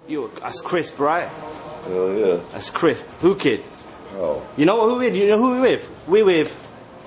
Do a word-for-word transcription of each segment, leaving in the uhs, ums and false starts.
You, that's crisp, right? Hell yeah. That's crisp. Who Kid? Oh. You know what? Who we with? You know who we with? We with.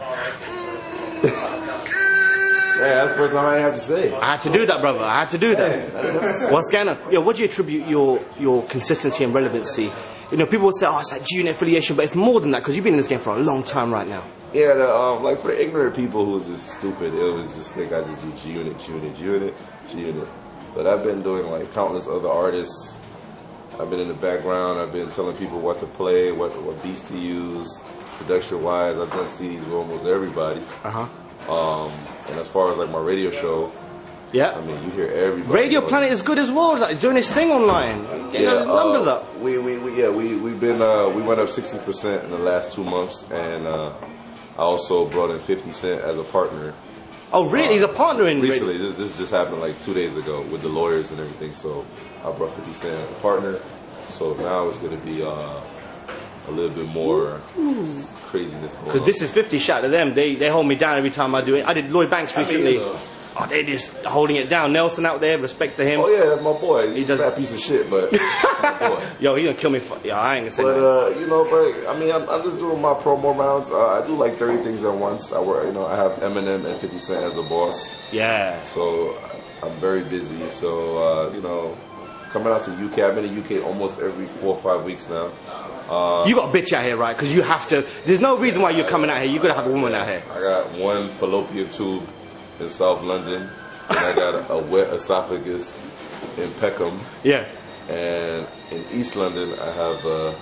Yeah, that's the first time I didn't have to say. I had to do that, brother. I had to do that. What's going on? Yeah, what do you attribute your your consistency and relevancy? You know, people will say, "Oh, it's like G-Unit affiliation," but it's more than that because you've been in this game for a long time right now. Yeah, the, um, like for the ignorant people who are just stupid, they always just think I just do G-Unit, G-Unit, G-Unit, G-Unit. But I've been doing like countless other artists. I've been in the background. I've been telling people what to play, what what beats to use, production-wise. I've done C Ds with almost everybody. Uh huh. Um, and as far as like my radio show, yeah, I mean you hear everybody. Radio Planet is good as well. Like doing his thing online, getting yeah, the numbers uh, up. We we, we yeah we we've been uh, we went up sixty percent in the last two months, and uh, I also brought in fifty Cent as a partner. Oh really? Uh, He's a partner in recently. radio. This this just happened like two days ago with the lawyers and everything. So I brought fifty Cent as a partner. So now it's going to be uh, a little bit more Ooh. craziness going on. Because this is fifty. Shout to them. They they hold me down every time I do it. I did Lloyd Banks recently. I mean, uh, oh, they just holding it down. Nelson out there. Respect to him. Oh yeah, that's my boy. He He's does that piece of shit, but my boy. Yo, he gonna kill me. For, yeah, I ain't gonna say but, that. uh, you know, but I mean, I'm, I'm just doing my promo rounds. Uh, I do like thirty things at once. I work, you know, I have Eminem and fifty Cent as a boss. Yeah. So I'm very busy. So uh, you know. Coming out to U K, I've been in U K almost every four or five weeks now. Uh, you got a bitch out here, right? Because you have to. There's no reason why you're coming out here. You gotta have a woman out here. I got one fallopian tube in South London, and I got a, a wet esophagus in Peckham. Yeah. And in East London, I have a,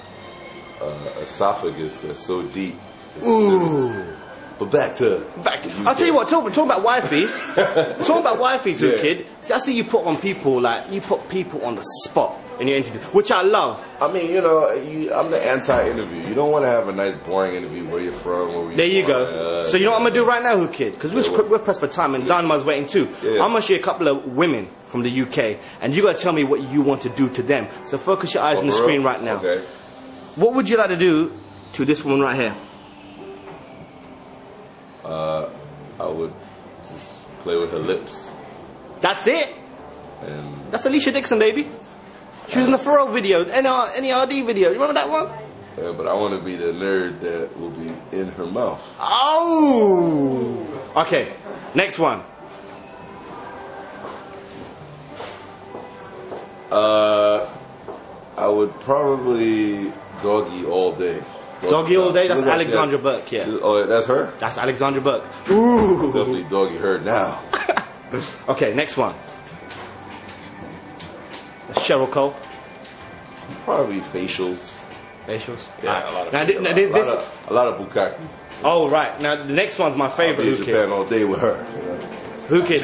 a esophagus that's so deep. Ooh. Serious. But back to back to. I'll tell you what. Talk, talk about wifeys. Talk about wifeys, yeah. Kid. See, I see you put on people like you put people on the spot in your interview, which I love. I mean, you know, you, I'm the anti-interview. You don't want to have a nice, boring interview. Where you're from? Where you're there you born. go. Uh, so you know what I'm gonna do right now, who Kid? Because we're, yeah, we're pressed for time, and yeah. Dynamite's waiting too. Yeah. I'm gonna show you a couple of women from the U K, and you gotta tell me what you want to do to them. So focus your eyes oh, on the screen right now. Okay. What would you like to do to this woman right here? Uh, I would just play with her lips. That's it? And that's Alicia Dixon, baby. She was in the Pharrell video, N R D video. You remember that one? Yeah, but I want to be the nerd that will be in her mouth. Oh! Okay, next one. Uh, I would probably doggy all day. Doggy all day? That's Alexandra Burke, yeah. Oh, that's her? That's Alexandra Burke. Ooh. Definitely doggy her now. Okay, next one. Cheryl Cole. Probably facials. Facials? Yeah, right. a lot of now, facials. Now, a, this, lot of, a lot of bukkake. Oh, right. Now, the next one's my favorite. I'll be in Japan all day with her. Who Kid?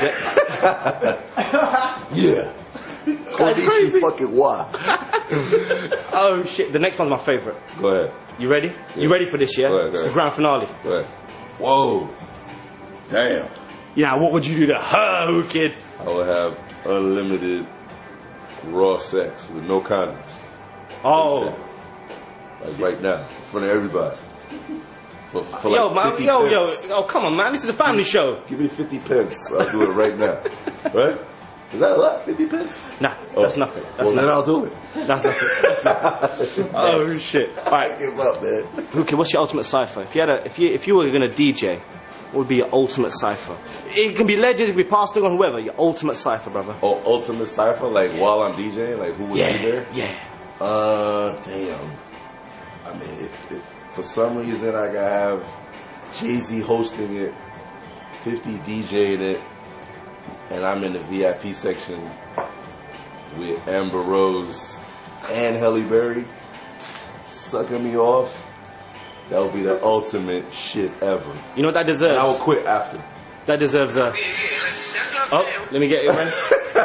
Yeah. That's crazy. Fucking why? Oh, shit. The next one's my favorite. Go ahead. You ready? Yeah. You ready for this, yeah? Go ahead, go it's ahead. the grand finale. Go ahead. Whoa. Damn. Yeah, what would you do to her, who Kid? I would have unlimited raw sex with no condoms. Oh. Like right now, in front of everybody. For, for yo, like man, yo, pence. yo, oh, come on, man. This is a family show. Give me fifty pence. I'll do it right now. Right? Is that a lot? fifty pence? Nah, oh. that's nothing. That's well, nothing. then I'll do it. That's nothing. That's nothing. Oh, shit. All right. I give up, man. Okay, what's your ultimate cipher? If you had a, if you, if you were going to D J, what would be your ultimate cipher? It can be legends, it can be passed on, whoever. Your ultimate cipher, brother. Oh, ultimate cipher? Like while I'm DJing? Like who would yeah, be there? Yeah. Uh, damn. I mean, if, if for some reason I could have Jay-Z hosting it, fifty DJing it, and I'm in the V I P section with Amber Rose and Halle Berry sucking me off, that would be the ultimate shit ever. You know what that deserves? And I will quit after. That deserves a... Oh, let me get it, man.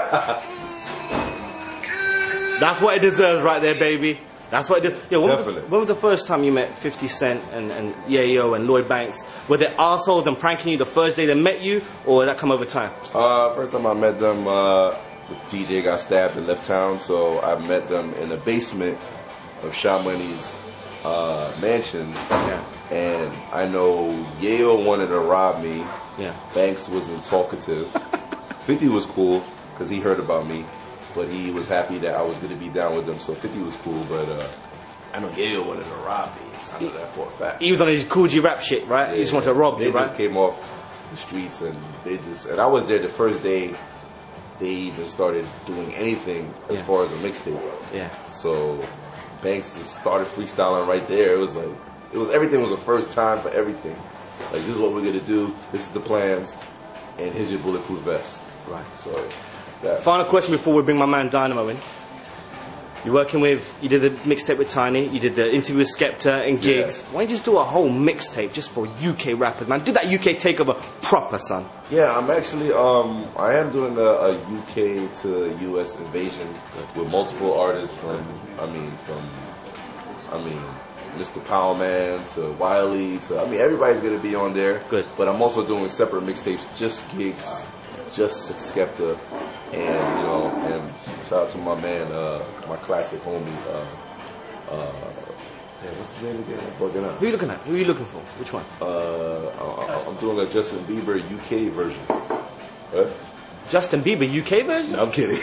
That's what it deserves right there, baby. That's what it did. Yeah, when, was the, when was the first time you met fifty Cent and, and Yayo and Lloyd Banks? Were they assholes and pranking you the first day they met you, or did that come over time? Uh, first time I met them, uh, the D J got stabbed and left town, so I met them in the basement of Sha Money's uh, mansion. Yeah. And I know Yayo wanted to rob me. Yeah. Banks wasn't talkative. fifty was cool because he heard about me. but he was happy that I was going to be down with them. So fifty was cool, but uh, I know Yayo wanted to rob me. I know that for a fact. He was on his Cool G rap shit, right? Yeah, he just wanted to rob they you, right? They just came off the streets and they just, and I was there the first day they even started doing anything as yeah. far as a mixtape. Yeah. So Banks just started freestyling right there. It was like, it was, everything was the first time for everything. Like, this is what we're going to do. This is the plans. And here's your bulletproof vest. Right. So, that. Final question before we bring my man Dynamo in. You're working with, you did the mixtape with Tiny, you did the interview with Skepta and Gigs. Yeah. Why don't you just do a whole mixtape just for U K rappers, man? Do that U K takeover proper, son. Yeah, I'm actually, um, I am doing a, a U K to U S invasion with multiple artists from, I mean, from, I mean, Mister Powellman to Wiley to, I mean, everybody's going to be on there. Good. But I'm also doing separate mixtapes, just Gigs, just Skepta, and, you know, and shout out to my man, uh, my classic homie, uh, uh, damn, what's his name again? I'm bugging out. Who are you looking at? Who are you looking for? Which one? Uh, I, I'm doing a Justin Bieber U K version. What? Justin Bieber U K version? No, I'm kidding.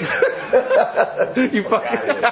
You fucking...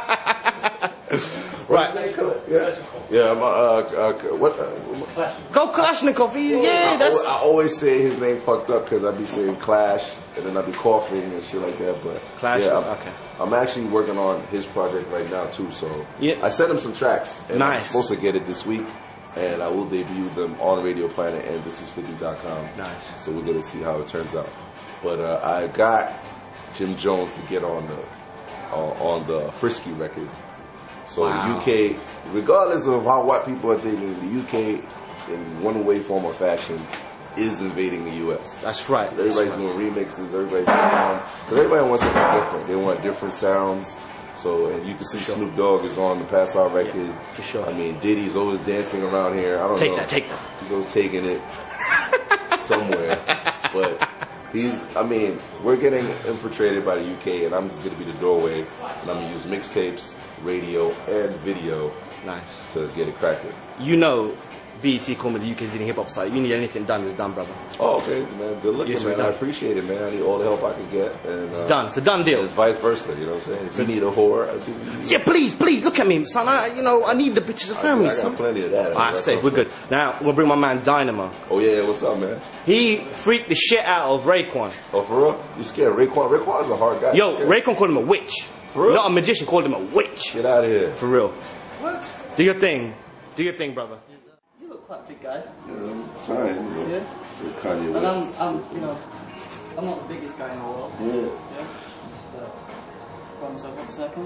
Right. Yeah, yeah. I'm, uh, uh, what? Uh, Go Kalashnikov. Yeah, I, that's. I always say his name fucked up because I be saying Clash and then I be coughing and shit like that. But Clash. Yeah, I'm, okay. I'm actually working on his project right now too. So yeah. I sent him some tracks. And nice. I'm supposed to get it this week, and I will debut them on Radio Planet and this is fifty dot com. Nice. So we're gonna see how it turns out. But uh, I got Jim Jones to get on the uh, on the Frisky record. So wow. the U K, regardless of how white people are thinking, the U K, in one way, form, or fashion, is invading the U S. That's right. Everybody's That's right. doing remixes. Everybody's doing because everybody wants something different. They want different sounds. So, and you can see sure. Snoop Dogg is on the Pass Out record. Yeah, for sure. I mean, Diddy's always dancing around here. I don't take know. Take that, take that. He's always taking it somewhere. But he's, I mean, we're getting infiltrated by the U K, and I'm just going to be the doorway. And I'm going to use mixtapes, radio, and video nice. To get it cracking. You know, B E T called me the U K's leading hip hop site. You need anything done, it's done, brother. Oh, okay, man. Good looking, yes, man. I appreciate it, man. I need all the help I can get. And, it's uh, done. It's a done deal. It's vice versa, you know what I'm saying? If you need a whore, I think you yeah, please, please, look at me, son. I, you know, I need the bitches around I, me, I got son. plenty of that. Alright, safe. We're good. Now, we'll bring my man Dynamo. Oh, yeah, what's up, man? He freaked the shit out of Raekwon. Oh, for real? You scared Raekwon? Raekwon's a hard guy. Yo, Raekwon called him a witch. For real? Not a magician, called him a witch. Get out of here. For real. What? Do your thing. Do your thing, brother. You look quite a big guy. Yeah, sorry. Yeah. Kanye and I'm, I'm, you know, I'm not the biggest guy in the world. Yeah. Yeah. Just uh, hold myself up a second.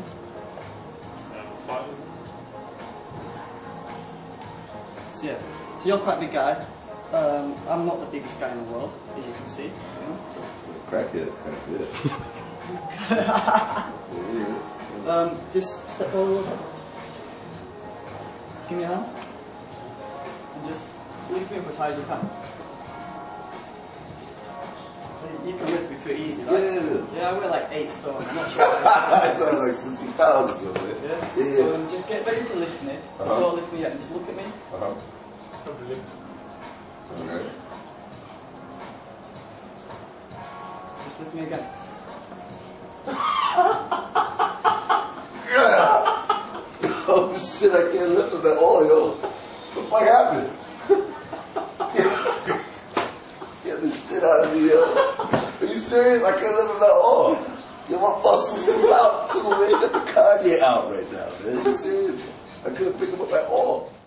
So yeah. So you're quite a big guy. Um, I'm not the biggest guy in the world, as you can see. You know? Crack it, crack it. um, just step forward. Give me a hand. And just lift me up as high as you can. So you can lift me pretty easy, right? Yeah. Yeah, I weigh like eight stone. I'm not sure. That sounds like sixty pounds or something. Yeah? Yeah. So um, just get ready to lift me. Uh-huh. Don't lift me yet. Just look at me. Uh-huh. Probably. Okay. Just lift me again. Oh shit, I can't lift him at all, yo. What the fuck happened? Get the shit out of me, yo. Are you serious? I can't lift him at all. Yo, my muscles is out too, man. Get the Kanye out right now, man. Are you serious? I couldn't pick him up at all.